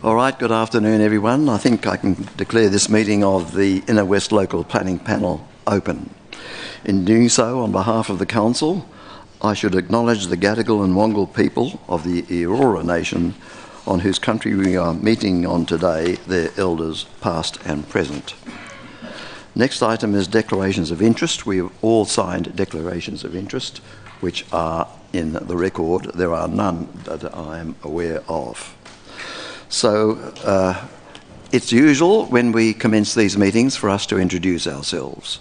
All right, good afternoon everyone. I think I can declare this meeting of the Inner West Local Planning Panel open. In doing so, on behalf of the Council, I should acknowledge the Gadigal and Wangal people of the Eora Nation on whose country we are meeting on today, their elders past and present. Next item is declarations of interest. We have all signed declarations of interest which are in the record. There are none that I am aware of. So it's usual when we commence these meetings for us to introduce ourselves.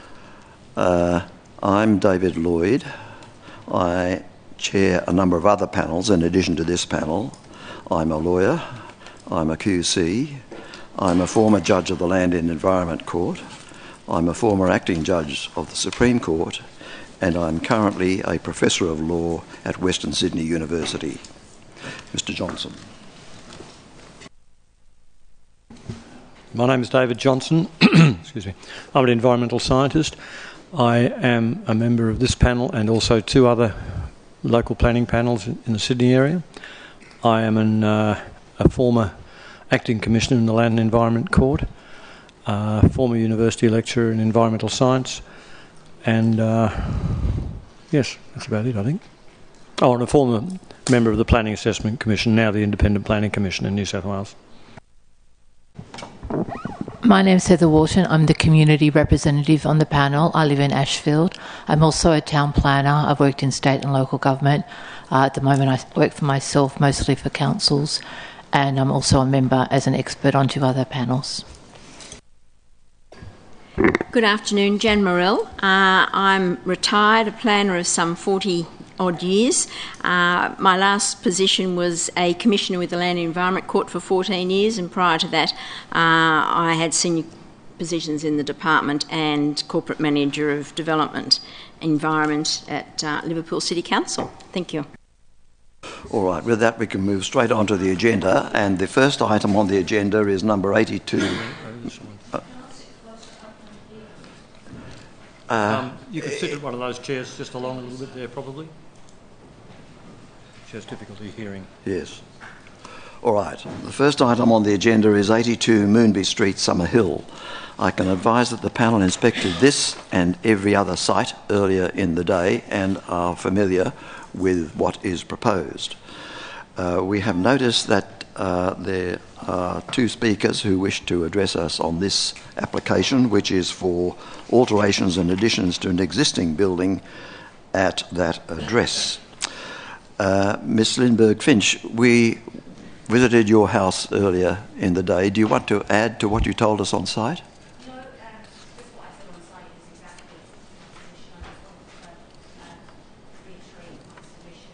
I'm David Lloyd. I chair a number of other panels in addition to this panel. I'm a lawyer, I'm a QC, I'm a former judge of the Land and Environment Court, I'm a former acting judge of the Supreme Court, and I'm currently a professor of law at Western Sydney University. Mr. Johnson. My name is David Johnson. Excuse me. I'm an environmental scientist. I am a member of this panel and also two other local planning panels in the Sydney area. I am a former acting commissioner in the Land and Environment Court, former university lecturer in environmental science, and yes, that's about it, I think. Oh, and a former member of the Planning Assessment Commission, now the Independent Planning Commission in New South Wales. My name's Heather Wharton. I'm the community representative on the panel. I live in Ashfield. I'm also a town planner. I've worked in state and local government. At the moment I work for myself, mostly for councils, and I'm also a member as an expert on two other panels. Good afternoon, Jan Morell. I'm retired, a planner of some 40-odd years. My last position was a commissioner with the Land and Environment Court for 14 years, and prior to that I had senior positions in the department and corporate manager of development environment at Liverpool City Council. Thank you. All right, with that we can move straight on to the agenda, and the first item on the agenda is number 82. You could sit at one of those chairs just along a little bit there, probably. She has difficulty hearing. Yes. All right. The first item on the agenda is 82 Moonby Street, Summerhill. I can advise that the panel inspected this and every other site earlier in the day and are familiar with what is proposed. We have noticed that there are two speakers who wish to address us on this application, which is for alterations and additions to an existing building at that address. Ms. Lindbergh Finch, we visited your house earlier in the day. Do you want to add to what you told us on site? No, just what I said on site is exactly the position. I just want to reiterate my submission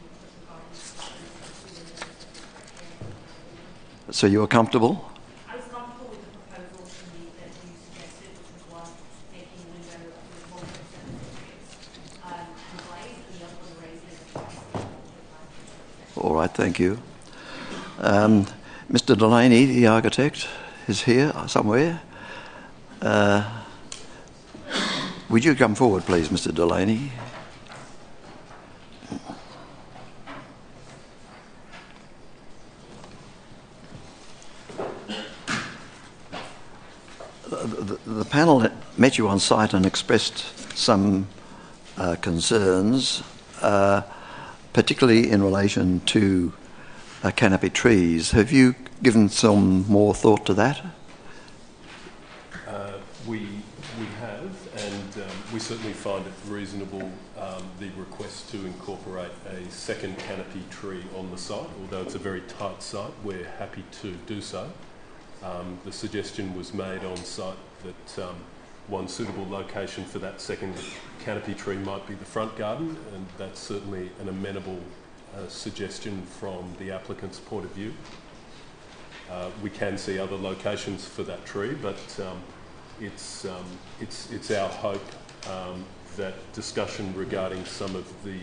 regarding So you were comfortable? I was comfortable with the proposal that you suggested, which was one making the window with 1.7 metres and glazed, and the other one raising it twice. All right, thank you. Mr. Delaney, the architect, is here somewhere. Would you come forward, please, Mr. Delaney? The panel met you on site and expressed some concerns, particularly in relation to canopy trees. Have you given some more thought to that? We have, and we certainly find it reasonable, the request to incorporate a second canopy tree on the site. Although it's a very tight site, we're happy to do so. The suggestion was made on site that one suitable location for that second canopy tree might be the front garden, and that's certainly an amenable suggestion from the applicant's point of view. We can see other locations for that tree, but it's our hope that discussion regarding some of the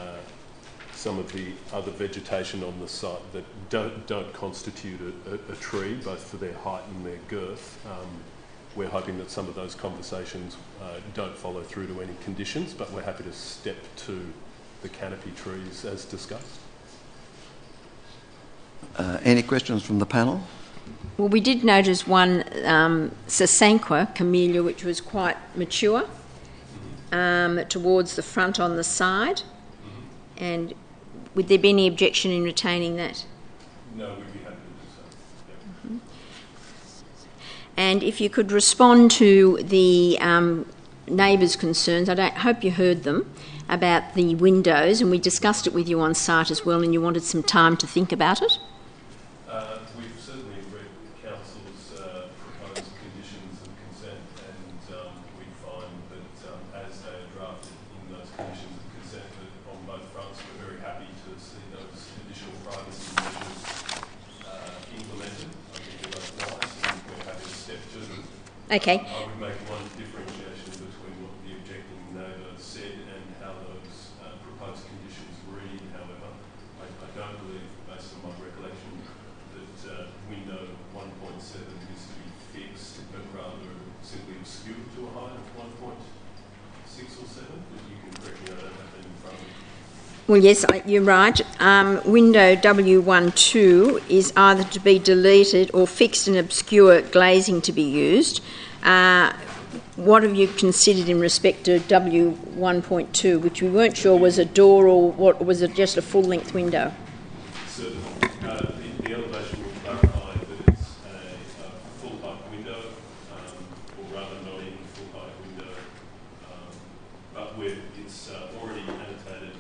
other vegetation on the site that don't constitute a tree, both for their height and their girth. We're hoping that some of those conversations don't follow through to any conditions, but we're happy to step to the canopy trees as discussed. Any questions from the panel? Well, we did notice one Sasanqua camellia, which was quite mature, towards the front on the side. And would there be any objection in retaining that? No, we'd be happy to do so. Yep. And if you could respond to the neighbours' concerns, hope you heard them, about the windows, and we discussed it with you on site as well, and you wanted some time to think about it. We've certainly read Council's proposed conditions of consent, and we find that as they are drafted in those conditions of consent on both fronts, we're very happy to see those additional privacy measures implemented. I think they're both nice, and we're happy to step to them. Okay. I would make one differentiation between what the objecting neighbour said and how those proposed conditions read. However, I don't believe, based on my recollection, that window 1.7 is to be fixed, but rather simply obscured to a height of 1.6 or 7. But you can correct me, I don't have that in front of me. Well, yes, you're right. Window W12 is either to be deleted or fixed and obscure glazing to be used. What have you considered in respect to W1.2, which we weren't sure was a door or what was it, just a full-length window? Certainly. The elevation will clarify that it's a full-height window, or rather not even full-height window, but where it's already annotated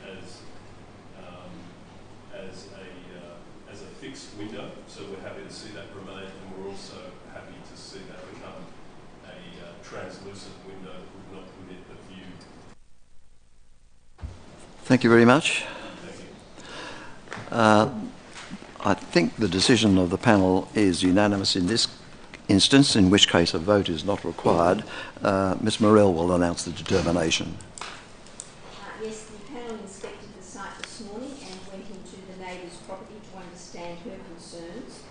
as a fixed window, so we're happy to see that remain, and we're also happy to see that become a translucent window that would not permit the view. Thank you very much. Thank you. I think the decision of the panel is unanimous in this instance, in which case a vote is not required. Ms Morell will announce the determination. Yes, the panel inspected the site this morning and went into the neighbour's property to understand her concerns.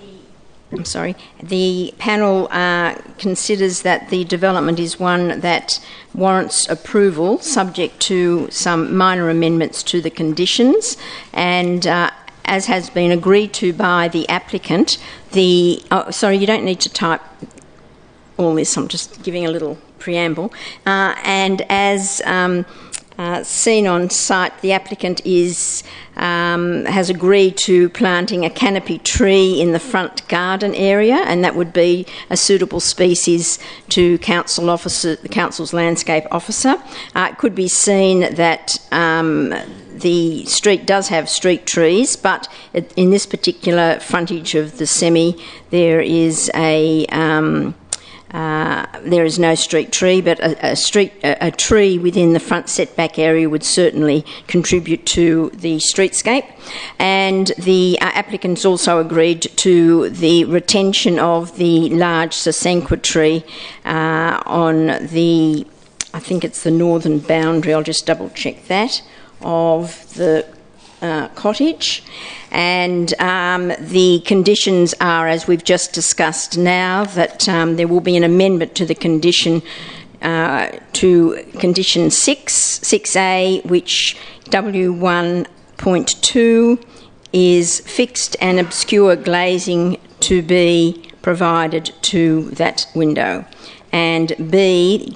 The panel considers that the development is one that warrants approval, subject to some minor amendments to the conditions, and as has been agreed to by the applicant, you don't need to type all this, I'm just giving a little preamble. And as seen on site, the applicant has agreed to planting a canopy tree in the front garden area, and that would be a suitable species to the council's landscape officer. It could be seen that the street does have street trees, but in this particular frontage of the semi, there is no street tree, but a tree within the front setback area would certainly contribute to the streetscape. And the applicants also agreed to the retention of the large Sasanqua tree on the, I think it's the northern boundary, I'll just double check that, of the cottage. And the conditions are, as we've just discussed now, that there will be an amendment to the condition to condition 6A, which W1.2 is fixed and obscure glazing to be provided to that window. And B,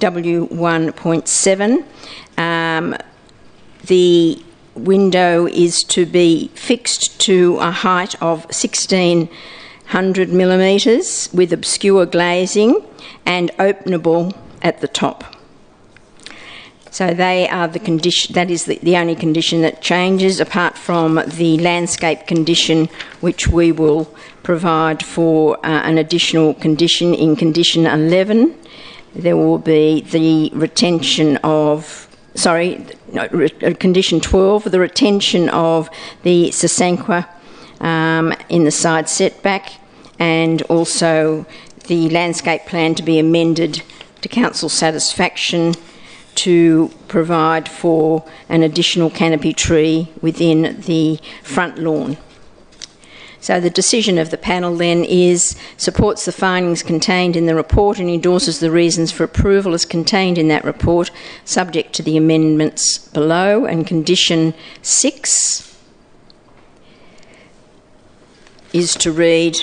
W1.7, the window is to be fixed to a height of 1600 millimetres with obscure glazing and openable at the top. So they are the condition. That is the only condition that changes, apart from the landscape condition, which we will provide for an additional condition in condition 11. There will be the retention of. Condition 12, the retention of the Sasanqua in the side setback, and also the landscape plan to be amended to council satisfaction to provide for an additional canopy tree within the front lawn. So the decision of the panel then is supports the findings contained in the report and endorses the reasons for approval as contained in that report, subject to the amendments below. And condition 6 is to read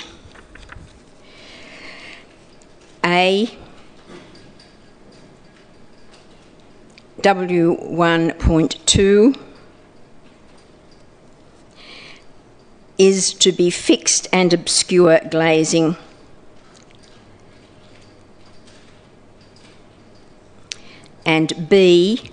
A, W1.2 is to be fixed and obscure glazing. And B,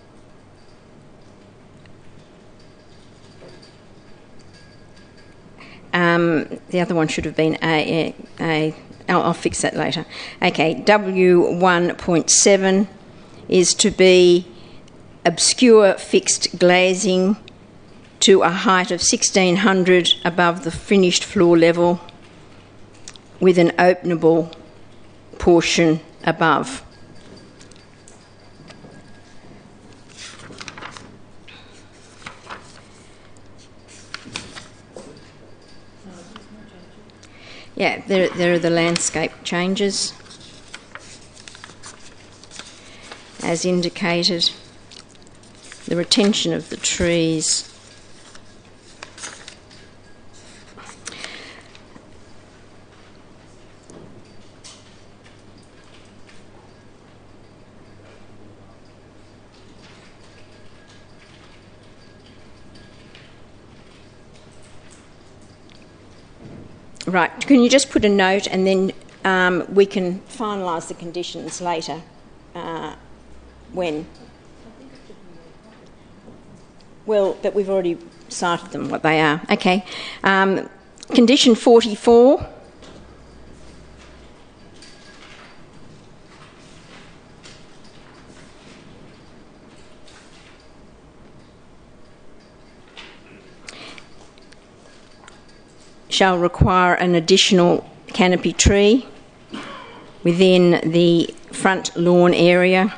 the other one should have been A. I'll fix that later. Okay, W1.7 is to be obscure fixed glazing to a height of 1600 above the finished floor level with an openable portion above. Yeah, there are the landscape changes as indicated. The retention of the trees. Right, can you just put a note and then we can finalise the conditions later? When? Well, but we've already cited them, what they are. Okay. Condition 44. Shall require an additional canopy tree within the front lawn area.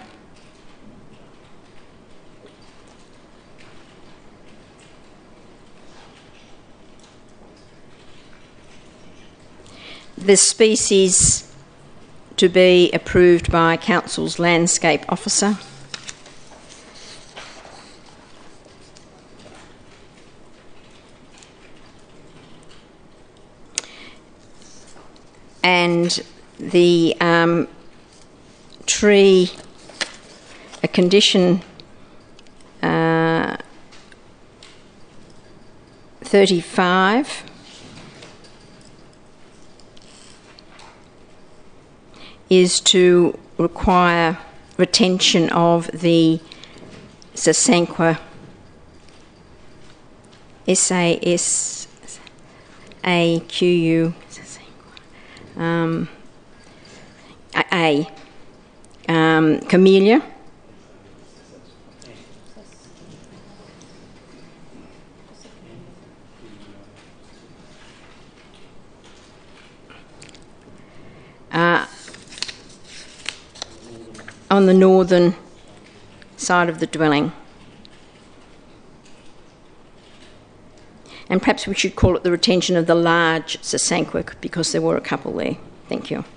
The species to be approved by Council's landscape officer. And the tree, a condition 35 is to require retention of the Sasanqua SASAQU camellia. On the northern side of the dwelling. And perhaps we should call it the retention of the large Sasanqua because there were a couple there. Thank you.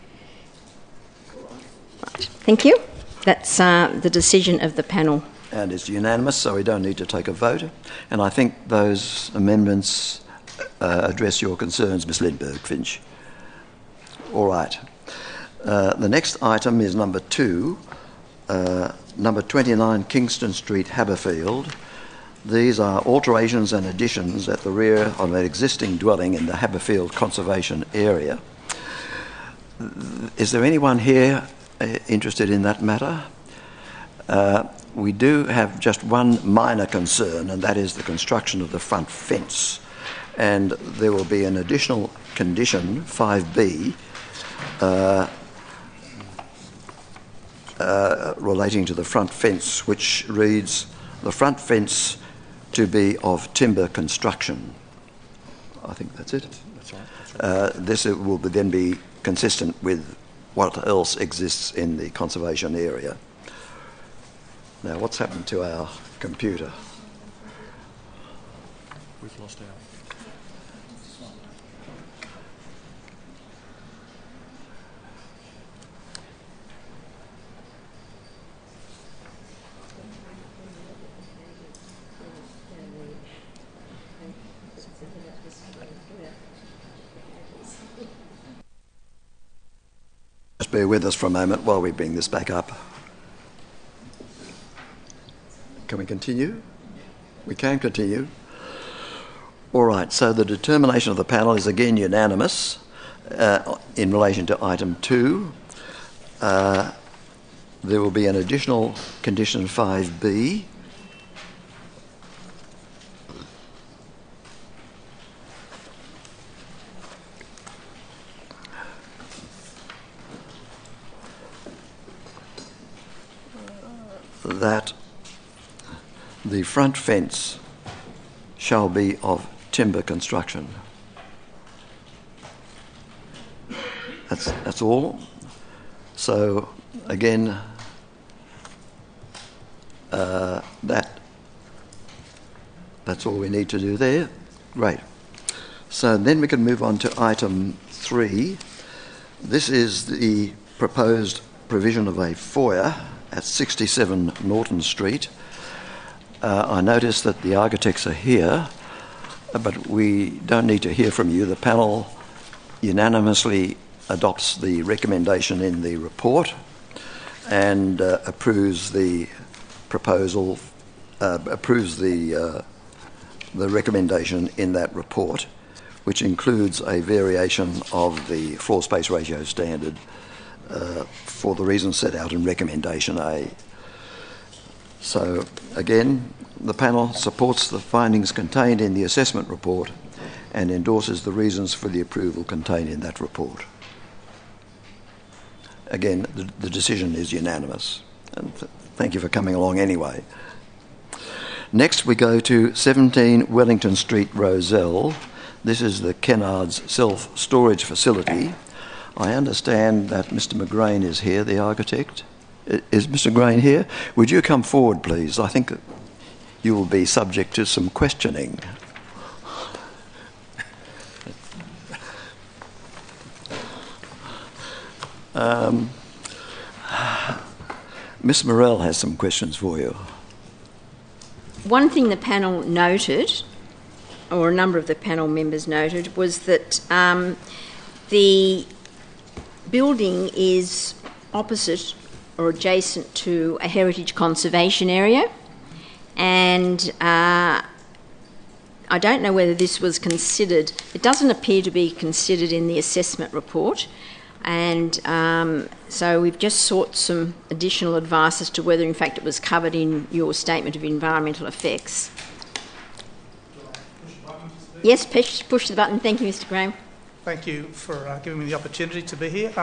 Right. Thank you. That's the decision of the panel. And it's unanimous, so we don't need to take a vote. And I think those amendments address your concerns, Ms Lindbergh Finch. All right. The next item is number 2, number 29 Kingston Street, Haberfield. These are alterations and additions at the rear of an existing dwelling in the Haberfield Conservation Area. Is there anyone here interested in that matter? We do have just one minor concern, and that is the construction of the front fence. And there will be an additional condition, 5B, relating to the front fence, which reads, the front fence to be of timber construction. I think that's it. That's right. That's right. This will then be consistent with what else exists in the conservation area. Now, what's happened to our computer? We've lost our... just bear with us for a moment while we bring this back up. Can we continue? We can continue. All right, so the determination of the panel is again unanimous in relation to item 2. There will be an additional condition 5B. That the front fence shall be of timber construction. That's all. So again, that's all we need to do there. Great. So then we can move on to item 3. This is the proposed provision of a foyer at 67 Norton Street. I notice that the architects are here, but we don't need to hear from you. The panel unanimously adopts the recommendation in the report and approves the proposal, approves the recommendation in that report, which includes a variation of the floor space ratio standard for the reasons set out in recommendation A. So again, the panel supports the findings contained in the assessment report and endorses the reasons for the approval contained in that report. Again, the decision is unanimous, and thank you for coming along anyway. Next we go to 17 Wellington Street, Rozelle. This is the Kennards self-storage facility. I understand that Mr McGrain is here, the architect. Is Mr Grain here? Would you come forward, please? I think you will be subject to some questioning. Miss Morell has some questions for you. One thing the panel noted, or a number of the panel members noted, was that the building is opposite or adjacent to a heritage conservation area, and I don't know whether this was considered. It doesn't appear to be considered in the assessment report, and so we've just sought some additional advice as to whether in fact it was covered in your statement of environmental effects. Yes, push the button. Thank you, Mr Graham. Thank you for giving me the opportunity to be here.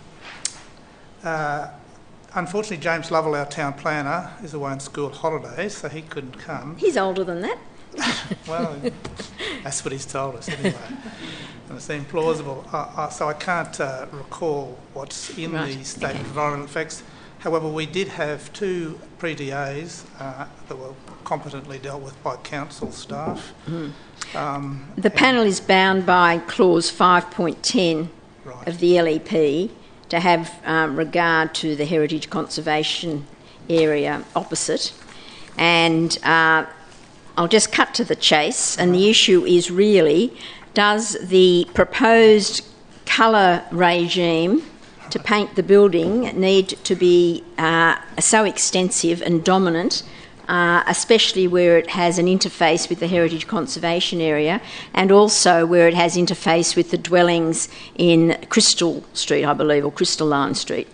Unfortunately, James Lovell, our town planner, is away on school holidays, so he couldn't come. He's older than that. Well, that's what he's told us anyway. And it seemed plausible. So I can't recall what's in the statement of environmental effects. However, we did have 2 pre-DAs that were competently dealt with by council staff. The panel is bound by clause 5.10 of the LEP to have regard to the heritage conservation area opposite. And I'll just cut to the chase, and the issue is really, does the proposed colour regime to paint the building need to be so extensive and dominant, especially where it has an interface with the heritage conservation area, and also where it has interface with the dwellings in Crystal Street, I believe, or Crystalline Street?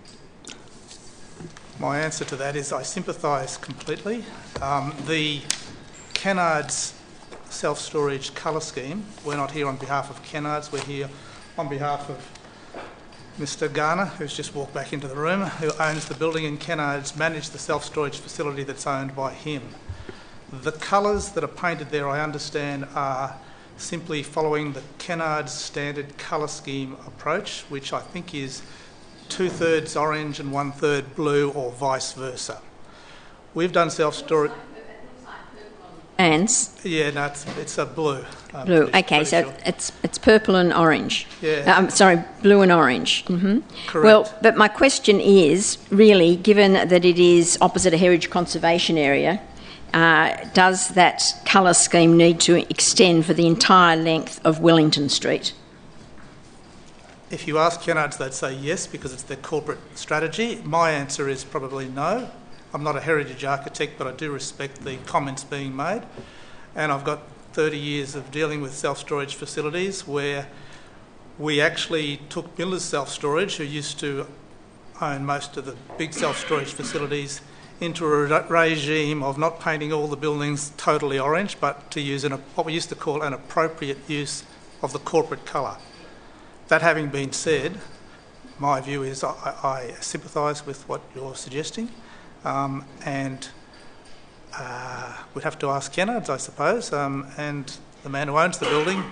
My answer to that is I sympathise completely. The Kennards self-storage colour scheme, we're not here on behalf of Kennards, we're here on behalf of Mr Garner, who's just walked back into the room, who owns the building, and Kennards manage the self-storage facility that's owned by him. The colours that are painted there, I understand, are simply following the Kennards standard colour scheme approach, which I think is 2/3 orange and 1/3 blue, or vice versa. We've done self-storage... Ants? Yeah, no, it's a blue. Blue. Okay, so sure. it's purple and orange. Yeah. I'm sorry, blue and orange. Mm-hmm. Correct. Well, but my question is really, given that it is opposite a heritage conservation area, does that colour scheme need to extend for the entire length of Wellington Street? If you ask Kennards, they'd say yes because it's their corporate strategy. My answer is probably no. I'm not a heritage architect, but I do respect the comments being made. And I've got 30 years of dealing with self-storage facilities where we actually took Miller's Self-Storage, who used to own most of the big self-storage facilities, into a regime of not painting all the buildings totally orange, but to use what we used to call an appropriate use of the corporate colour. That having been said, my view is I sympathise with what you're suggesting, and we'd have to ask Kennards, I suppose, and the man who owns the building.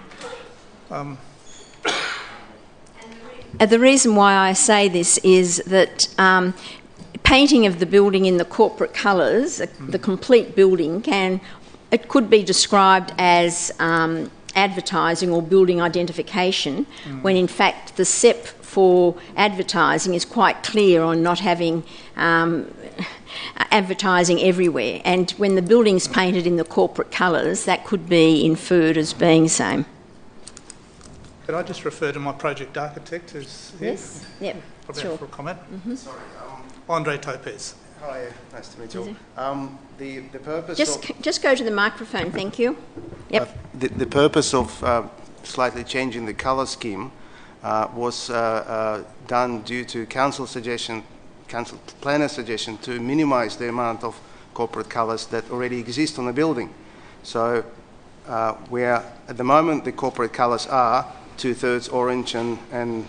The reason why I say this is that painting of the building in the corporate colours, the complete building, could be described as advertising or building identification, when in fact the SEP for advertising is quite clear on not having advertising everywhere. And when the building's painted in the corporate colours, that could be inferred as being the same. Could I just refer to my project architect who's here? Yes, yep, Probably sure. for a comment. Sorry. Andre Topez. Hi, nice to meet you. The purpose Just go to the microphone, thank you. Yep. the purpose of slightly changing the colour scheme was done due to council planner suggestion to minimise the amount of corporate colours that already exist on the building. So where at the moment the corporate colours are 2/3 orange and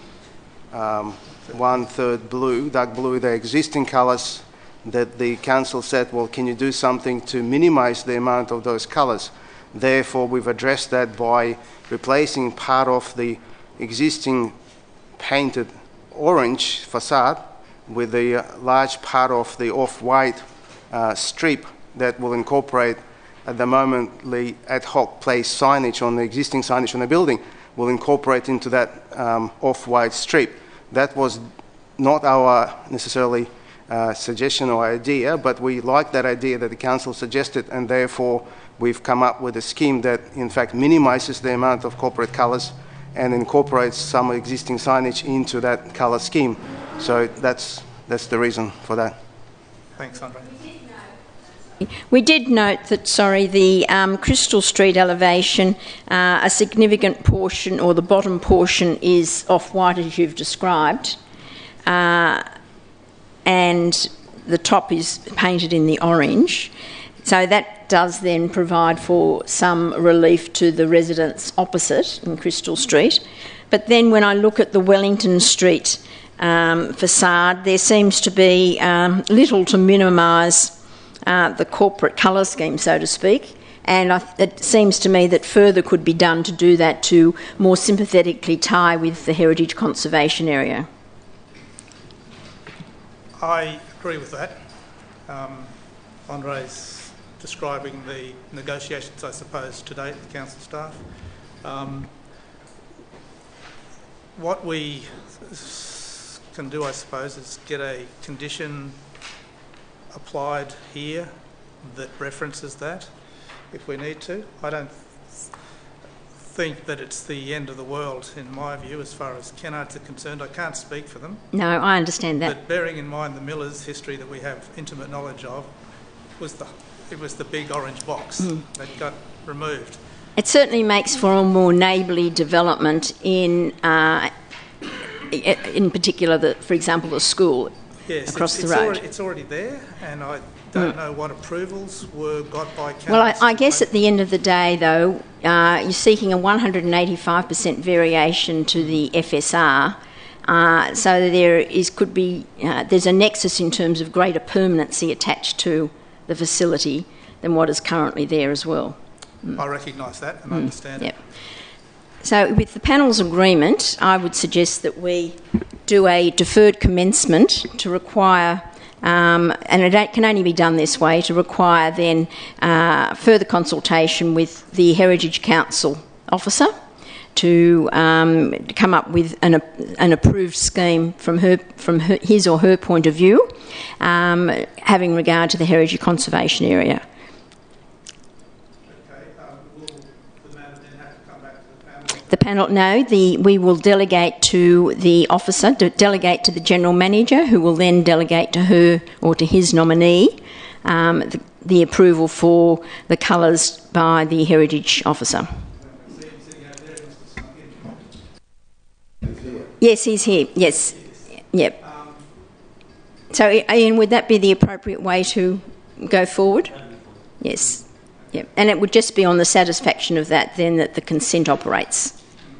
1/3 blue, dark blue, the existing colours that the council said, well, can you do something to minimise the amount of those colours? Therefore, we've addressed that by replacing part of the existing painted orange facade with a large part of the off-white strip that will incorporate at the moment the ad hoc place signage on the existing signage on the building will incorporate into that off-white strip. That was not our necessarily suggestion or idea, but we like that idea that the council suggested, and therefore we've come up with a scheme that in fact minimises the amount of corporate colours and incorporates some existing signage into that colour scheme. So that's the reason for that. Thanks, Andre. We did note that, the Crystal Street elevation, a significant portion, or the bottom portion, is off-white as you've described, and the top is painted in the orange. So that does then provide for some relief to the residents opposite in Crystal Street. But then when I look at the Wellington Street facade, there seems to be little to minimise the corporate colour scheme, so to speak, and it seems to me that further could be done to do that to more sympathetically tie with the heritage conservation area. I agree with that. Andre's describing the negotiations, I suppose, to date with council staff. What we can do, I suppose, is get a condition applied here that references that if we need to. I don't think that it's the end of the world in my view as far as Kennards are concerned. I can't speak for them. No, I understand that. But bearing in mind the Millers' history that we have intimate knowledge of, it was the big orange box that got removed. It certainly makes for a more neighbourly development in particular, for example, the school. Yes, across the road. It's already there, and I don't know what approvals were got by council. Well, I guess at the end of the day, though, you're seeking a 185% variation to the FSR, so there's a nexus in terms of greater permanency attached to the facility than what is currently there as well. I recognise that and understand it. So with the panel's agreement, I would suggest that we do a deferred commencement to require, and it can only be done this way, to require then further consultation with the Heritage Council officer to come up with an approved scheme from his or her point of view, having regard to the heritage conservation area. The panel, no, we will delegate to the officer, delegate to the general manager, who will then delegate to her or to his nominee the approval for the colours by the heritage officer. Yes, he's here. Yes. Yep. So, Ian, would that be the appropriate way to go forward? Yes. Yep. And it would just be on the satisfaction of that then that the consent operates.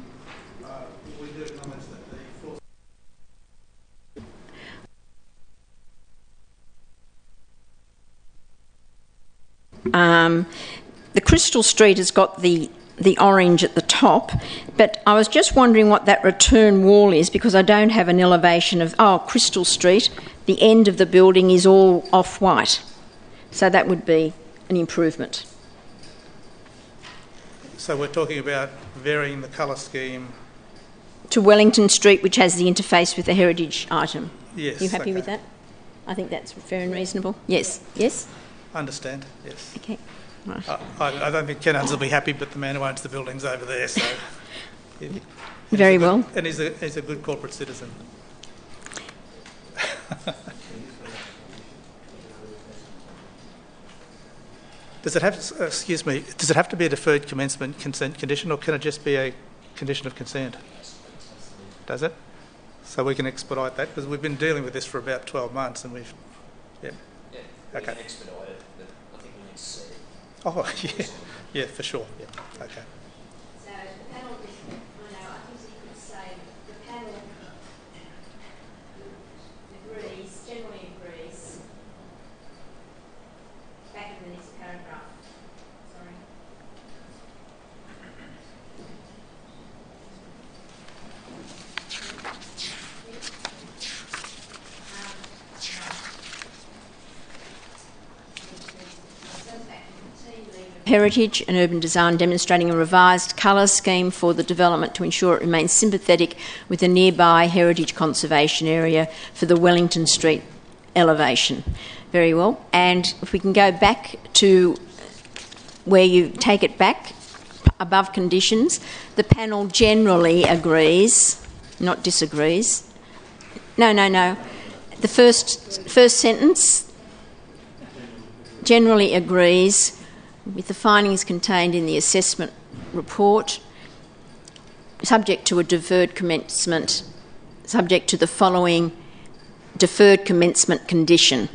The Crystal Street has got the orange at the top, but I was just wondering what that return wall is, because I don't have an elevation of, Crystal Street, the end of the building is all off-white. So that would be an improvement. So we're talking about varying the colour scheme to Wellington Street, which has the interface with the heritage item. Yes. You happy with that? I think that's fair and reasonable. Yes. Yes? Understand, yes. Okay. Right. I don't think Kennards will be happy, but the man who owns the building's over there, so... Very well. And he's a good corporate citizen. Does it have to be a deferred commencement consent condition, or can it just be a condition of consent? Does it? So we can expedite that, because we've been dealing with this for about 12 months and we've... Yeah. We Okay. can expedite it, but I think we need to see it. Oh, yeah. Yeah, for sure. Yeah. Okay. So the panel is, I think you could say the panel generally agrees, back in the next paragraph, sorry. Heritage and urban design demonstrating a revised colour scheme for the development to ensure it remains sympathetic with the nearby heritage conservation area for the Wellington Street elevation. Very well. And if we can go back to where you take it back, above conditions, the panel generally agrees, not disagrees. No. The first sentence, generally agrees with the findings contained in the assessment report, subject to a deferred commencement, subject to the following deferred commencement condition.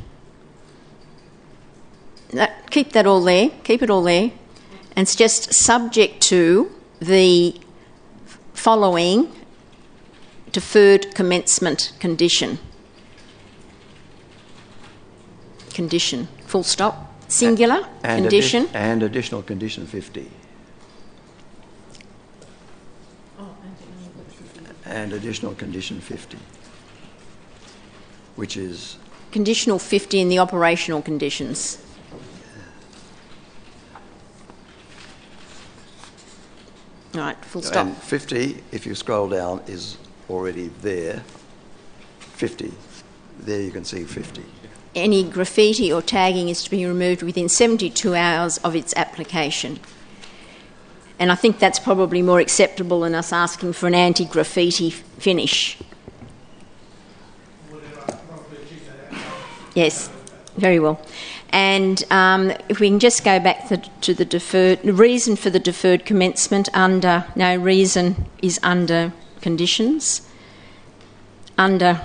Keep that all there, keep it all there. And it's just subject to the following deferred commencement condition. Condition, full stop. Singular, and condition. And additional condition 50. And additional condition 50, which is... Conditional 50 in the operational conditions. Right, full stop. And 50, if you scroll down, is already there. 50. There you can see 50. Any graffiti or tagging is to be removed within 72 hours of its application. And I think that's probably more acceptable than us asking for an anti-graffiti finish. Yes, very well. And if we can just go back to the reason for the deferred commencement reason is under conditions. Under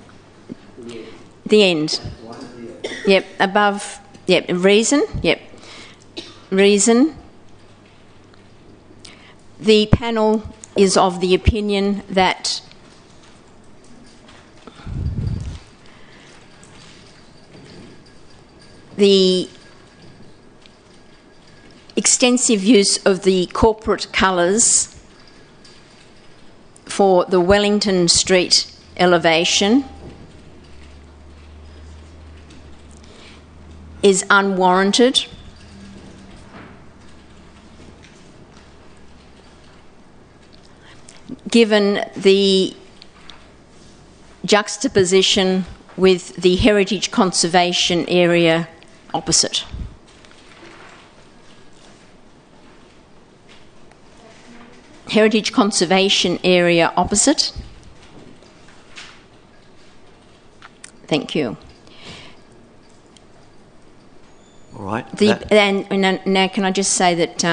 the end. Yep, above, yep, reason, yep. Reason. The panel is of the opinion that the extensive use of the corporate colours for the Wellington Street elevation is unwarranted. Given the juxtaposition with the heritage conservation area opposite. heritage conservation area opposite. Thank you. All right. And now can I just say that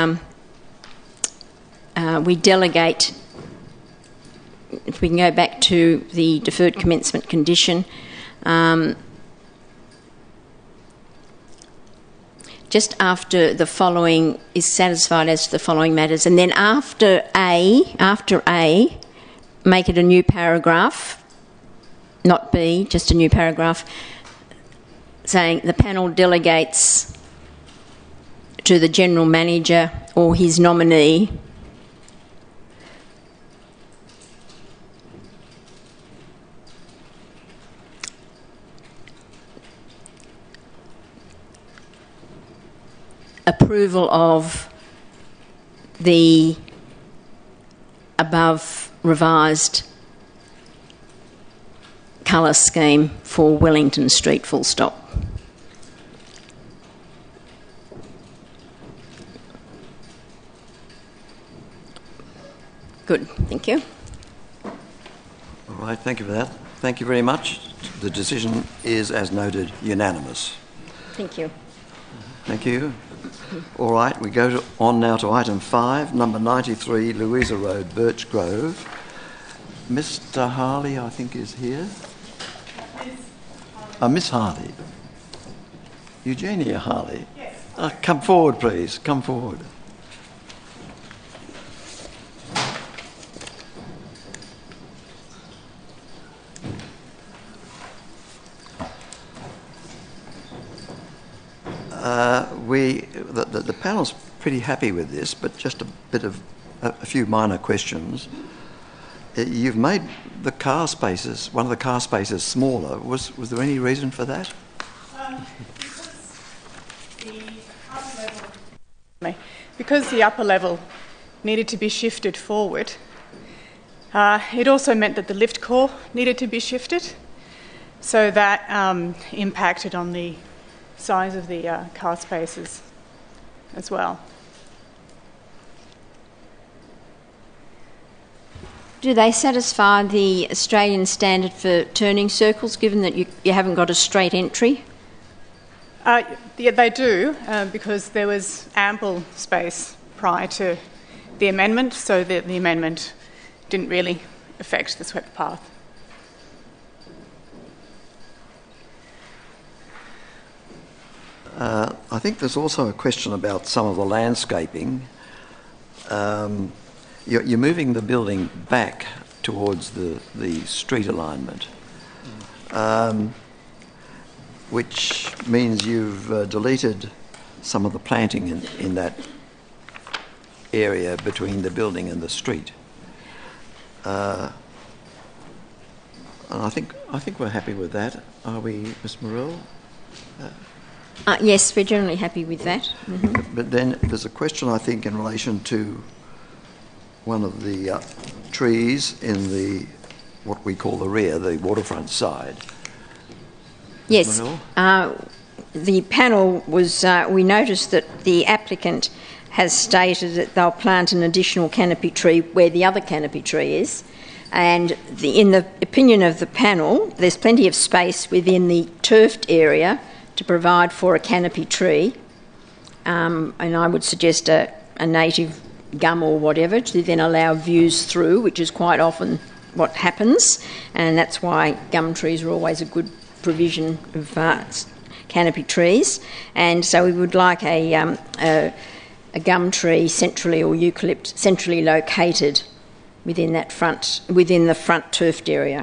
we delegate, if we can go back to the deferred commencement condition, just after the following is satisfied as to the following matters, and then after A, make it a new paragraph, not B, just a new paragraph, saying the panel delegates to the General Manager or his nominee approval of the above revised colour scheme for Wellington Street, full stop. Good, thank you. All right, thank you for that. Thank you very much. The decision is, as noted, unanimous. Thank you. Thank you. All right, we go on now to item 5, number 93, Louisa Road, Birch Grove. Mr. Harley, I think, is here. Miss Harley. Eugenia Harley. Yes. Come forward, please. Come forward. The panel's pretty happy with this, but just a few minor questions. You've made the car spaces, one of the car spaces, smaller. Was there any reason for that? Because the upper level needed to be shifted forward, it also meant that the lift core needed to be shifted, so that impacted on the size of the car spaces as well. Do they satisfy the Australian standard for turning circles, given that you haven't got a straight entry? Yeah, they do, because there was ample space prior to the amendment, so the amendment didn't really affect the swept path. I think there's also a question about some of the landscaping. You're moving the building back towards the street alignment, which means you've deleted some of the planting in that area between the building and the street. And I think we're happy with that. Are we, Ms. Morell? Yes, we're generally happy with that. Mm-hmm. But then there's a question, I think, in relation to one of the trees in the what we call the rear, the waterfront side. Yes. The panel was, we noticed that the applicant has stated that they'll plant an additional canopy tree where the other canopy tree is. And in the opinion of the panel, there's plenty of space within the turfed area to provide for a canopy tree. And I would suggest a native gum or whatever to then allow views through, which is quite often what happens. And that's why gum trees are always a good provision of canopy trees. And so we would like a gum tree centrally, or eucalypt centrally located within the front turfed area.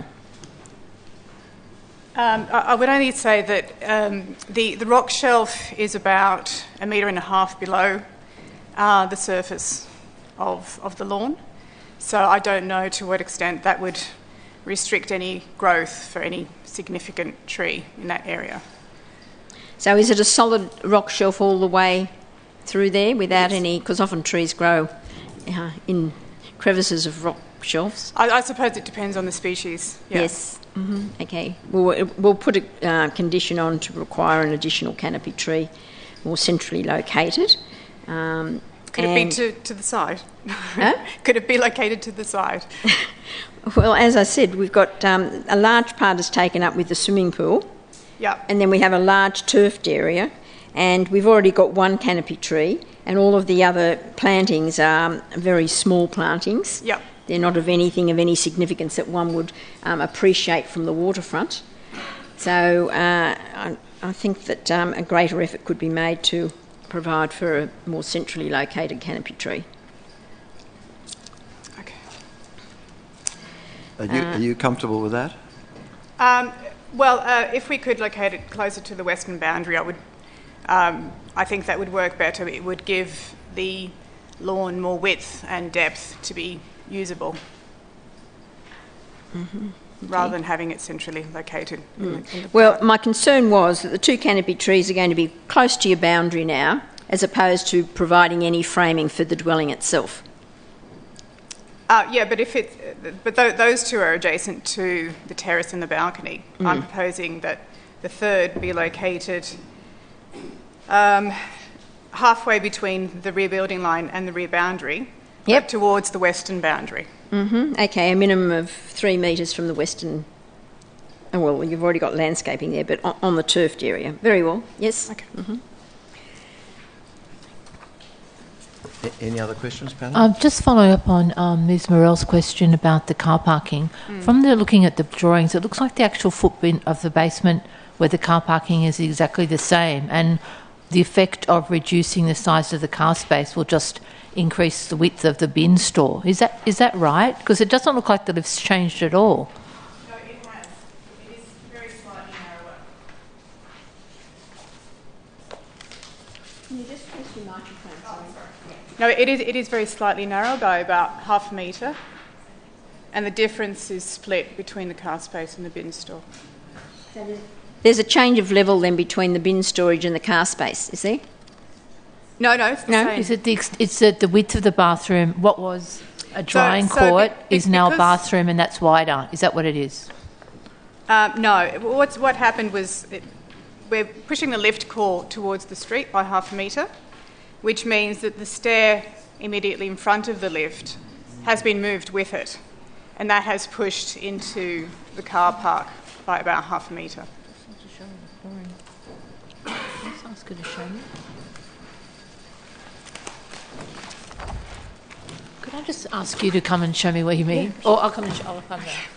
I would only say that the rock shelf is about 1.5 metres below the surface of the lawn, so I don't know to what extent that would restrict any growth for any significant tree in that area. So is it a solid rock shelf all the way through there without any, because often trees grow in crevices of rock shelves? I suppose it depends on the species. Yeah. Yes. Mm-hmm. Okay. We'll put a condition on to require an additional canopy tree more centrally located. Could it be to the side? Huh? Could it be located to the side? Well, as I said, we've got a large part is taken up with the swimming pool, Yeah. and then we have a large turfed area, and we've already got one canopy tree, and all of the other plantings are very small plantings. Yep. They're not of anything of any significance that one would appreciate from the waterfront. So I think that a greater effort could be made to provide for a more centrally located canopy tree. Okay. Are you comfortable with that? If we could locate it closer to the western boundary, I think that would work better. It would give the lawn more width and depth to be usable, rather than having it centrally located. Well, my concern was that the two canopy trees are going to be close to your boundary now, as opposed to providing any framing for the dwelling itself. But those two are adjacent to the terrace and the balcony. I'm proposing that the third be located halfway between the rear building line and the rear boundary, but towards the western boundary. Okay, a minimum of 3 metres from the western. Oh, well, you've already got landscaping there, but on the turfed area. Very well. Yes. Okay. Any other questions, panel? Just following up on Ms. Morell's question about the car parking. From looking at the drawings, it looks like the actual footprint of the basement where the car parking is exactly the same, and the effect of reducing the size of the car space will just increase the width of the bin store. Is that right? Because it doesn't look like the lift's changed at all. No, it has. It is very slightly narrower. Can you just press your microphone? Sorry. No, it is very slightly narrow by about half a metre, and the difference is split between the car space and the bin store. There's a change of level then between the bin storage and the car space, is there? No, it's the same. Is it the width of the bathroom? What was a drying court is now a bathroom, and that's wider. Is that what it is? No. What happened was we're pushing the lift court towards the street by half a metre, which means that the stair immediately in front of the lift has been moved with it, and that has pushed into the car park by about half a metre. Ask her to show me. Could I just ask you to come and show me what you mean? Yeah, Or I'll come and I'll come there.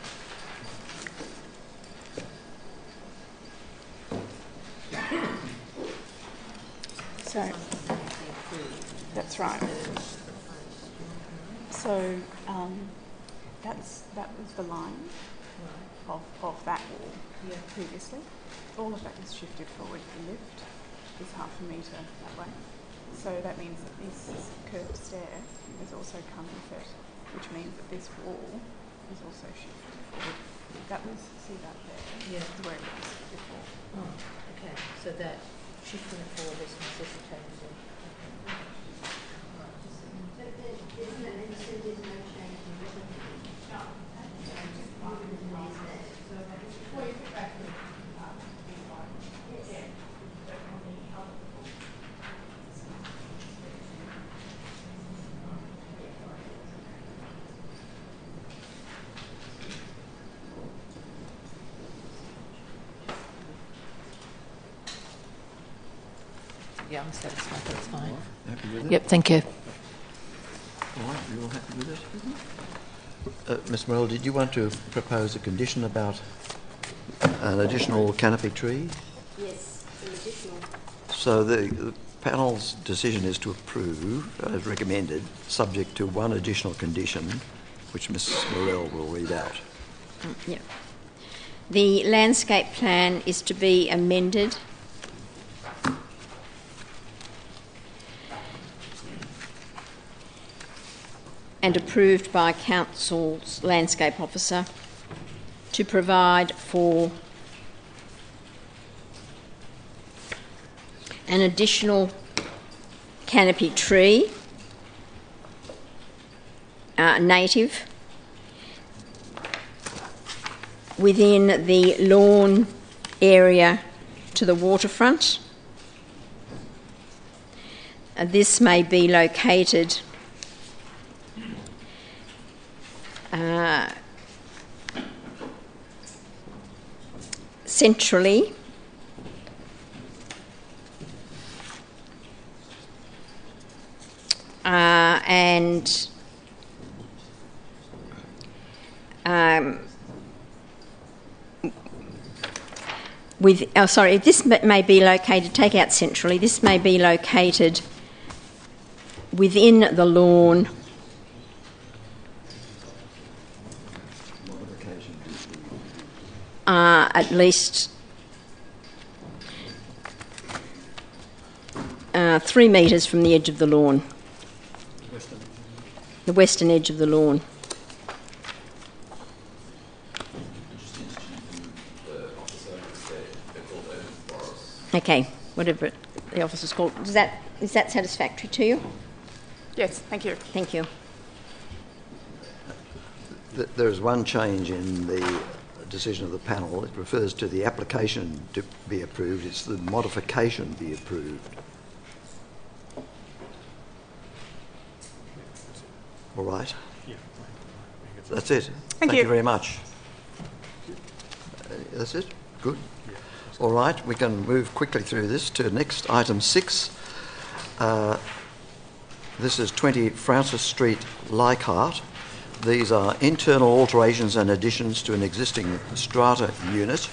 So that's right. So that was the line of that wall previously. All of that is shifted forward. The lift is half a metre that way. So that means that this curved stair has also come with it, which means that this wall is also shifted forward. That was, see that there? Yeah. Where it was before. Oh, okay. So that shifting it forward is necessitated. Yeah, I'm satisfied. That's fine. Happy with it? Yep, thank you. All right, you all happy with it? Ms. Morell, did you want to propose a condition about an additional canopy tree? Yes, an additional. So the panel's decision is to approve, as recommended, subject to one additional condition, which Ms. Morell will read out. Yeah. The landscape plan is to be amended and approved by Council's landscape officer to provide for an additional canopy tree, native, within the lawn area to the waterfront, this may be located centrally and this may be located, take out centrally, this may be located within the lawn at least 3 metres from the edge of the lawn, the western edge of the lawn. Okay, whatever the office is called. Is that satisfactory to you? Yes, thank you. Thank you. There is one change in the decision of the panel. It refers to the application to be approved. It's the modification be approved. All right. That's it. Thank you. You very much. That's it? Good. All right, we can move quickly through this to next, item 6. This is 20 Francis Street, Leichhardt. These are internal alterations and additions to an existing strata unit.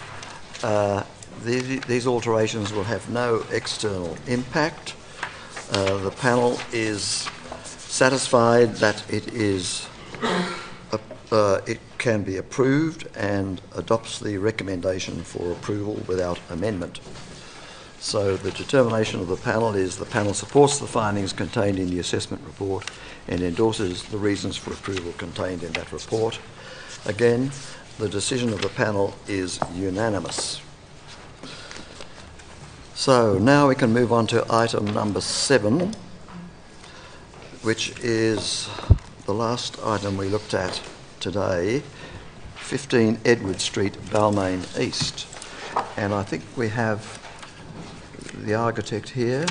These alterations will have no external impact. The panel is satisfied that it can be approved and adopts the recommendation for approval without amendment. So the determination of the panel is the panel supports the findings contained in the assessment report and endorses the reasons for approval contained in that report. Again, the decision of the panel is unanimous. So now we can move on to item number 7, which is the last item we looked at today, 15 Edward Street, Balmain East. And I think we have the architect here.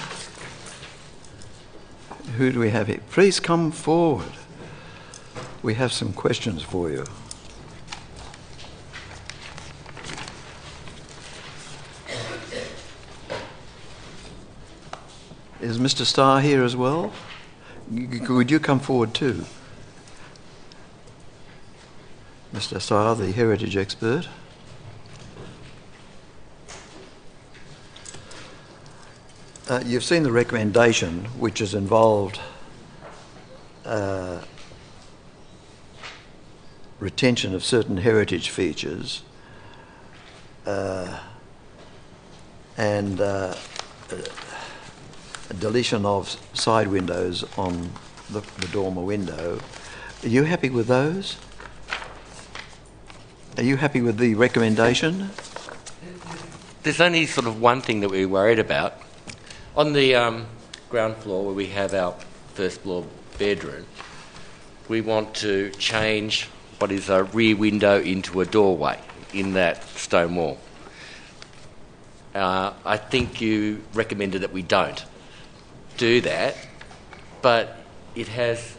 Who do we have here? Please come forward. We have some questions for you. Is Mr. Starr here as well? Would you come forward too? Mr. Starr, the heritage expert. You've seen the recommendation, which has involved retention of certain heritage features and deletion of side windows on the dormer window. Are you happy with those? Are you happy with the recommendation? There's only sort of one thing that we're worried about. On the ground floor where we have our first floor bedroom, we want to change what is a rear window into a doorway in that stone wall. I think you recommended that we don't do that, but it has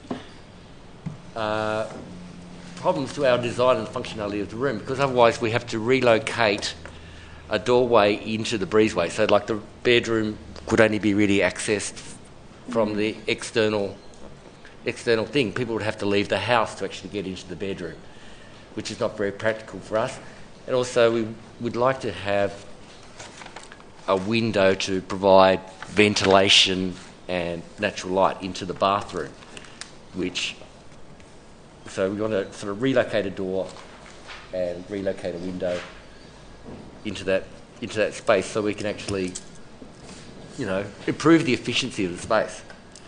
problems to our design and functionality of the room, because otherwise we have to relocate a doorway into the breezeway. So like the bedroom could only be really accessed from the external thing. People would have to leave the house to actually get into the bedroom, which is not very practical for us. And also we would like to have a window to provide ventilation and natural light into the bathroom, so we want to sort of relocate a door and relocate a window into that space, so we can actually, improve the efficiency of the space.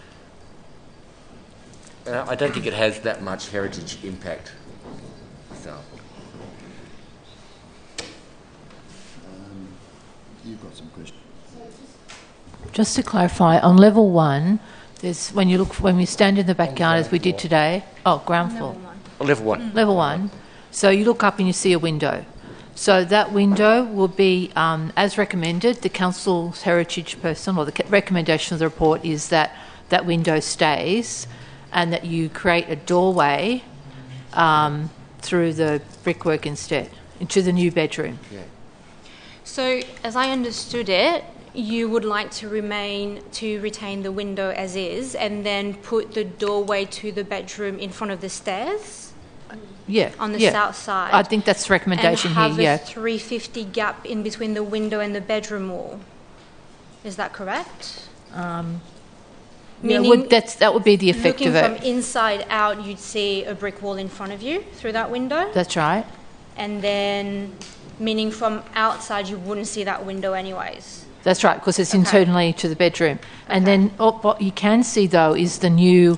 I don't think it has that much heritage impact. So. You've got some questions. Just to clarify, on level 1, there's when we stand in the backyard as we did today. Oh, ground floor. Level 1. Level 1. So you look up and you see a window. So that window will be, as recommended, the council's heritage person, or the recommendation of the report is that that window stays and that you create a doorway through the brickwork instead into the new bedroom. Yeah. So, as I understood it, you would like to retain the window as is, and then put the doorway to the bedroom in front of the stairs. Yeah, on the yeah. south side. I think that's the recommendation and have here. Yeah, a 350 gap in between the window and the bedroom wall. Is that correct? Meaning, that would be the effect looking of it. from inside out, you'd see a brick wall in front of you through that window. That's right. And then, meaning from outside, you wouldn't see that window anyways. That's right, because it's internally to the bedroom. And then what you can see, though, is the new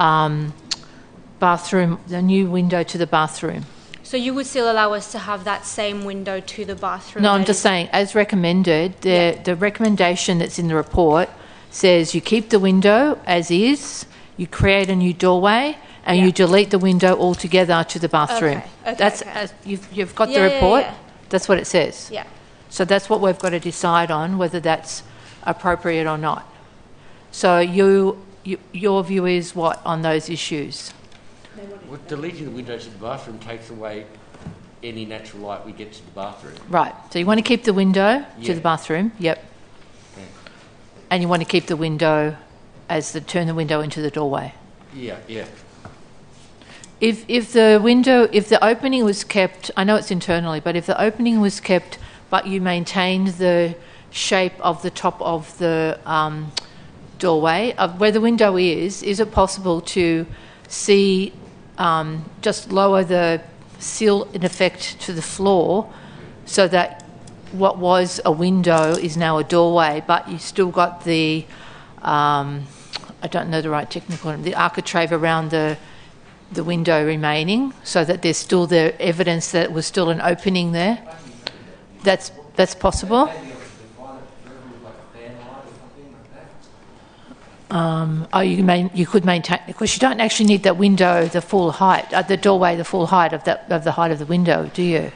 bathroom, the new window to the bathroom. So you would still allow us to have that same window to the bathroom? No, I'm just saying, as recommended, the recommendation that's in the report says you keep the window as is, you create a new doorway, and you delete the window altogether to the bathroom. That's as you've got the report. That's what it says. Yeah. So that's what we've got to decide on, whether that's appropriate or not. So your view is what on those issues? Well, deleting the window to the bathroom takes away any natural light we get to the bathroom. Right. So you want to keep the window to the bathroom. Yep. Yeah. And you want to keep the window turn the window into the doorway. Yeah, yeah. If the opening was kept, I know it's internally, but if the opening was kept, but you maintained the shape of the top of the doorway, of where the window is it possible to see, just lower the sill in effect to the floor so that what was a window is now a doorway, but you still got the, I don't know the right technical name, the architrave around the window remaining, so that there's still the evidence that it was still an opening there. That's possible. You could maintain, because you don't actually need that window the full height, the doorway the full height of the height of the window, do you?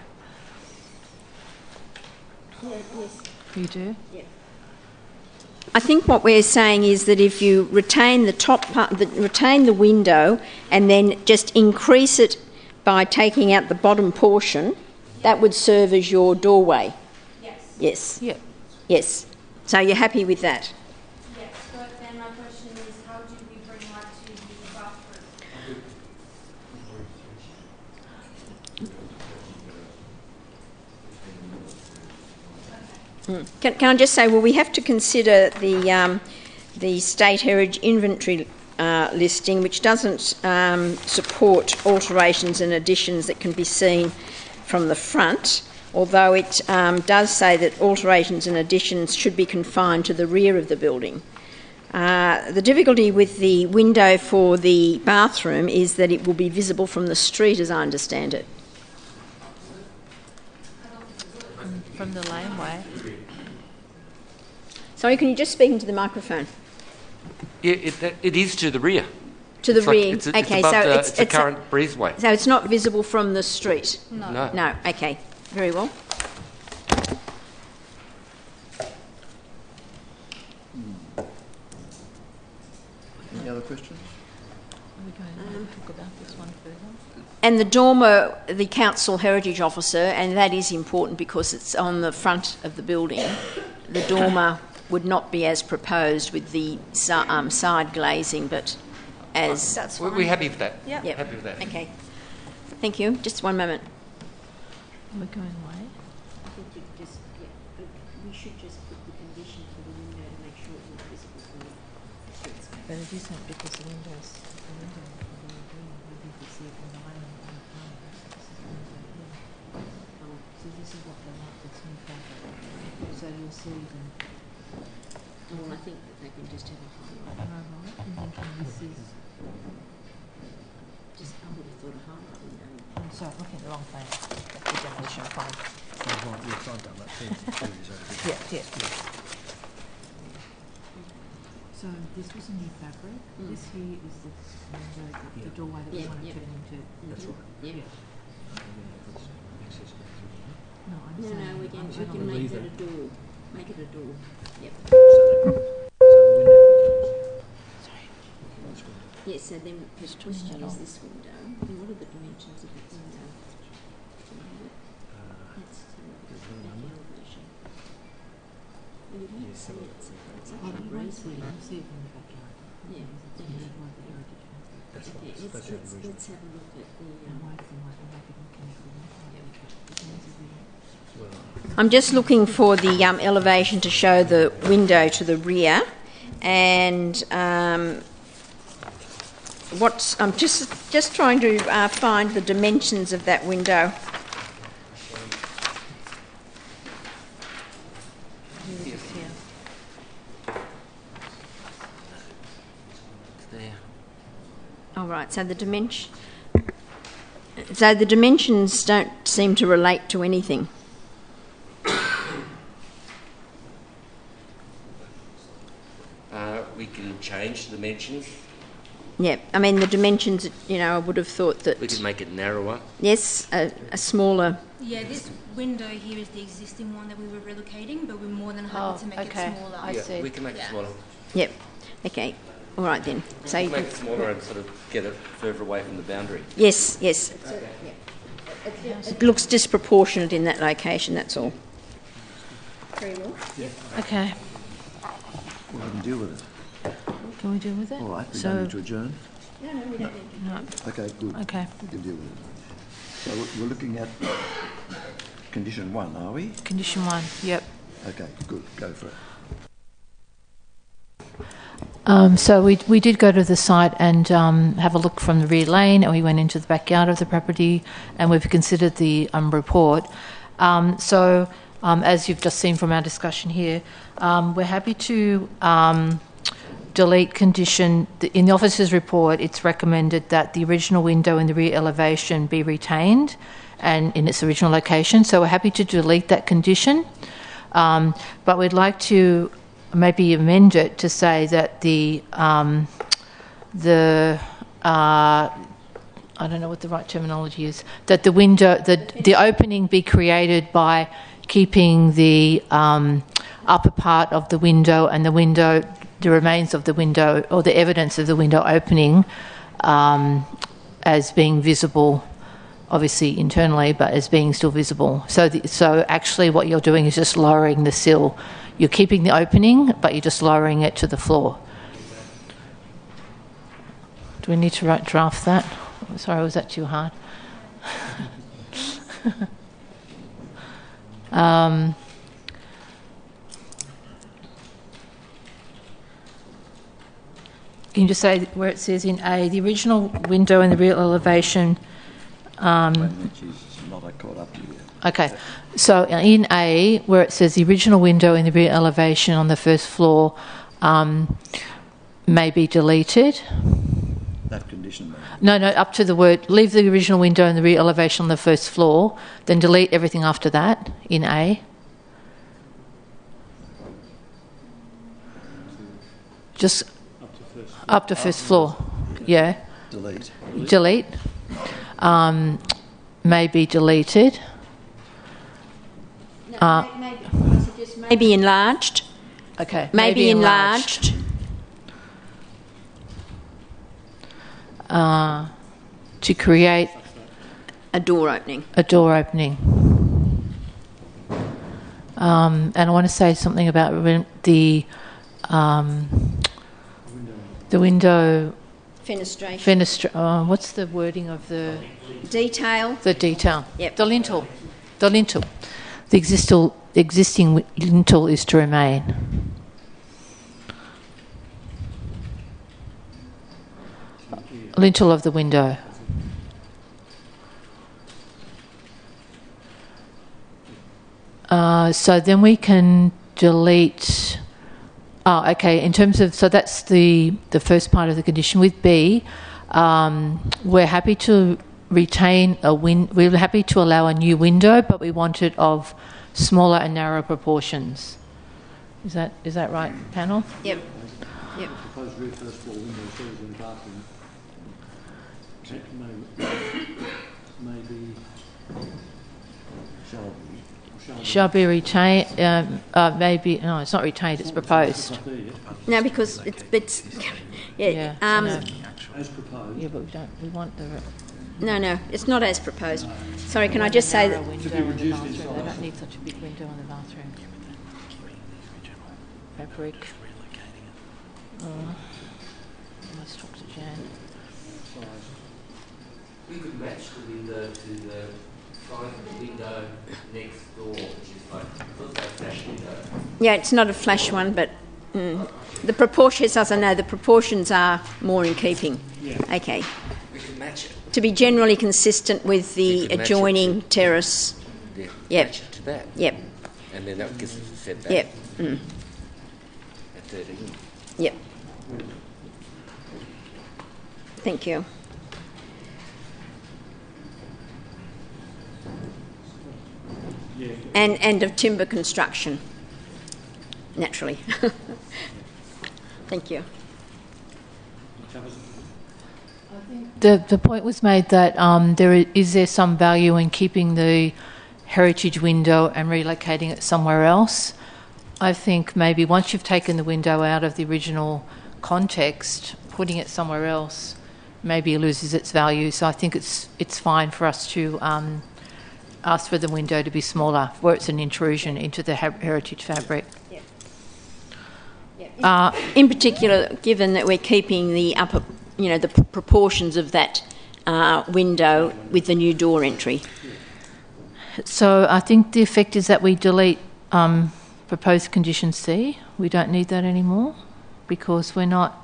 Yes. You do? Yeah. I think what we're saying is that if you retain the top part, retain the window, and then just increase it by taking out the bottom portion, that would serve as your doorway. Yes. Yes. Yeah. Yes. So you're happy with that? Yes, but then my question is, how do we bring light to the bathroom? Can I just say, well, we have to consider the State Heritage Inventory listing, which doesn't support alterations and additions that can be seen from the front, although it does say that alterations and additions should be confined to the rear of the building. The difficulty with the window for the bathroom is that it will be visible from the street, as I understand it. From the laneway. Sorry, can you just speak into the microphone? Yeah, it is to the rear. To the It's rear. Like, it's okay, above so it's a current breezeway. So it's not visible from the street? No. No, okay. Very well. Any other questions? Are we going to talk about this one further? And the dormer, the council heritage officer, and that is important because it's on the front of the building, the dormer would not be as proposed with the side glazing, but as... That's fine. We're happy with that. Yep. Yep. Happy with that. Okay. Thank you. Just one moment. We're going away. I think we should just put the condition for the window to make sure it's not visible from the streets. But it isn't, because the windows will be see it from the island on the panel. So this is what they want, this new fabric. So you'll see them. Well, I think that they can just have a highlight. Right, I'm thinking this is... I would have thought a highlight window. I'm sorry, looking at the wrong plan. That's the demolition plan. Yeah. So this was a new fabric. This here is the window, the doorway that we want to turn into. That's right. Yeah. No, we can make that a door. Make it a door. Yep. Yes, so then the question is this window. And what are the dimensions of that window? That's the elevation. Well, you don't see it, so it's up the breezeway. Yeah. Okay, let's have a look at the... I'm just looking for the elevation to show the window to the rear, and I'm just trying to find the dimensions of that window. All right, so the dimensions don't seem to relate to anything. We can change the dimensions. Yeah, I mean the dimensions, I would have thought that... We can make it narrower. Yes, a smaller... Yeah, this window here is the existing one that we were relocating, but we're more than happy to make it smaller. I see. We can make it smaller. Yep, okay. All right then. So We you can can... make it smaller and sort of get it further away from the boundary. Yes. It looks disproportionate in that location, that's all. Very well. Okay. We can deal with it. Can we deal with it? All right, we don't need to adjourn. No, we don't need to. No. Okay, good. Okay. We can deal with it. So we're looking at condition 1, are we? Condition 1, yep. Okay, good. Go for it. So we did go to the site and have a look from the rear lane, and we went into the backyard of the property, and we've considered the report. As you've just seen from our discussion here, we're happy to delete condition. In the officer's report, it's recommended that the original window in the rear elevation be retained and in its original location. So we're happy to delete that condition, but we'd like to maybe amend it to say that I don't know what the right terminology is, that the window, the opening be created by keeping the upper part of the window and the remains of the window, or the evidence of the window opening, as being visible, obviously internally, but as being still visible. So actually what you're doing is just lowering the sill. You're keeping the opening, but you're just lowering it to the floor. Do we need to draft that? Sorry, was that too hard? Can you just say where it says in A, the original window in the rear elevation... Wait a minute, she's not caught up to you. Okay, so in A, where it says the original window in the rear elevation on the first floor may be deleted. That condition, No, up to the word, leave the original window in the rear elevation on the first floor, then delete everything after that in A. Just up to first floor. Yeah. Delete. May be deleted. Maybe enlarged. Okay. Maybe enlarged. To create a door opening. And I want to say something about the window fenestration. What's the wording of the detail? The detail. Yep. The lintel. The existing lintel is to remain. Lintel of the window. So then we can delete... Oh, okay, in terms of... So that's the first part of the condition. With B, we're happy to retain we're happy to allow a new window, but we want it of smaller and narrower proportions. Is that right, panel? Yep. Proposed rear first floor window stairs in the bathroom may be... Shall be retained, maybe, no, it's not retained, it's proposed. No, because it's yeah. As proposed. Yeah, but we want the... No, it's not as proposed. Sorry, can I just say that... Window in the bathroom. They don't need such a big window in the bathroom. Fabric. Let's talk to Jan. We could match the window to the size of the window next door, which is like a flash window. Yeah, it's not a flash one, but the proportions, as I know, the proportions are more in keeping. Yeah. Okay. We could match it. To be generally consistent with the adjoining terrace. Yeah. Yep. Match it to that. Yep. And then that gives us a setback. Yep. At 13. Yep. Thank you. And of timber construction, naturally. Thank you. The point was made that is there some value in keeping the heritage window and relocating it somewhere else? I think maybe once you've taken the window out of the original context, putting it somewhere else maybe loses its value. So I think it's fine for us to ask for the window to be smaller, where it's an intrusion into the heritage fabric. Yeah. In particular, given that we're keeping the upper, the proportions of that window with the new door entry. So I think the effect is that we delete proposed condition C. We don't need that anymore because we're not...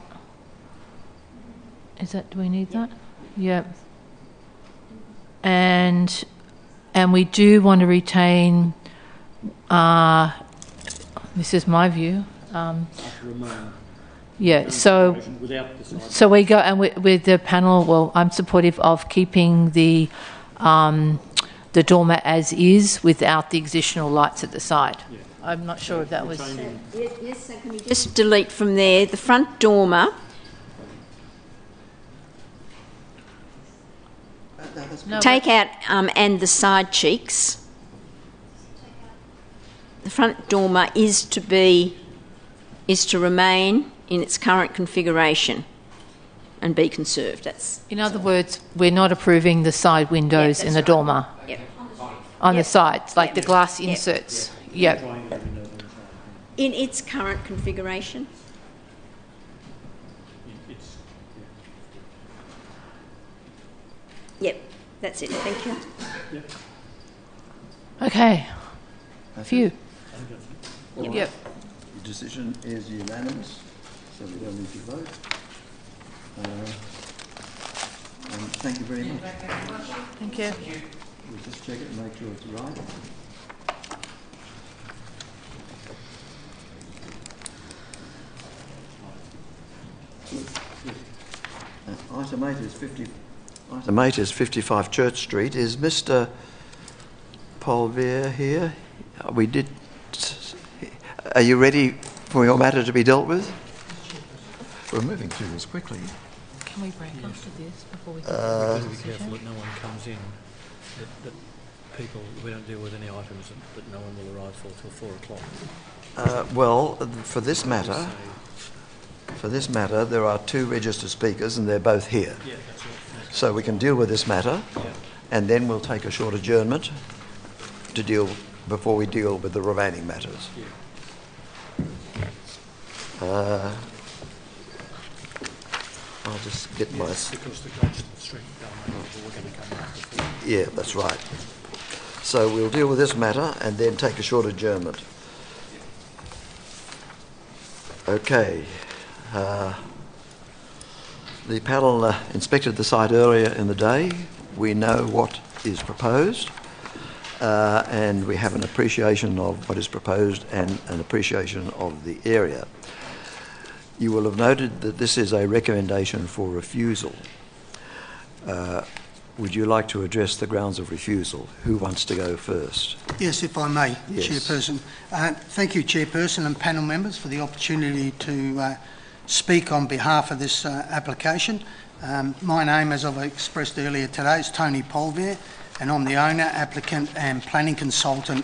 do we need that? Yeah. And we do want to retain, this is my view, yeah, so we go, and with the panel, well, I'm supportive of keeping the dormer as is without the additional lights at the side. Yeah. I'm not sure if that was... Yes, so can we just delete from there the front dormer? No, take out and the side cheeks. The front dormer is to remain in its current configuration and be conserved. That's in other words, we're not approving the side windows in the dormer. Yep. On the sides, like the glass inserts. Yep. In its current configuration. Yep. That's it. Thank you. Yep. Okay. A few. Yep. Yep. The decision is unanimous, so we don't need to vote. And thank you very much. Thank you. We'll just check it and make sure it's right. Item 8 is 55 Church Street. Is Mr. Polvier here? Are you ready for your matter to be dealt with? We're moving through this quickly. Can we break after this before we... We've got to be careful that no one comes in, that people, we don't deal with any items that no one will arrive for till 4 o'clock. Well, for this matter, there are 2 registered speakers and they're both here. Yeah, that's right. So we can deal with this matter, and then we'll take a short adjournment to deal before we deal with the remaining matters. I'll just get my... Because the Gladstone Street we're going to come back to. Yeah, that's right. So we'll deal with this matter and then take a short adjournment. Okay. The panel inspected the site earlier in the day. We know what is proposed, and we have an appreciation of what is proposed and an appreciation of the area. You will have noted that this is a recommendation for refusal. Would you like to address the grounds of refusal? Who wants to go first? Yes, if I may, Yes. Chairperson. Thank you, Chairperson and panel members, for the opportunity to speak on behalf of this application. My name, as I've expressed earlier today, is Tony Polvier, and I'm the owner, applicant and planning consultant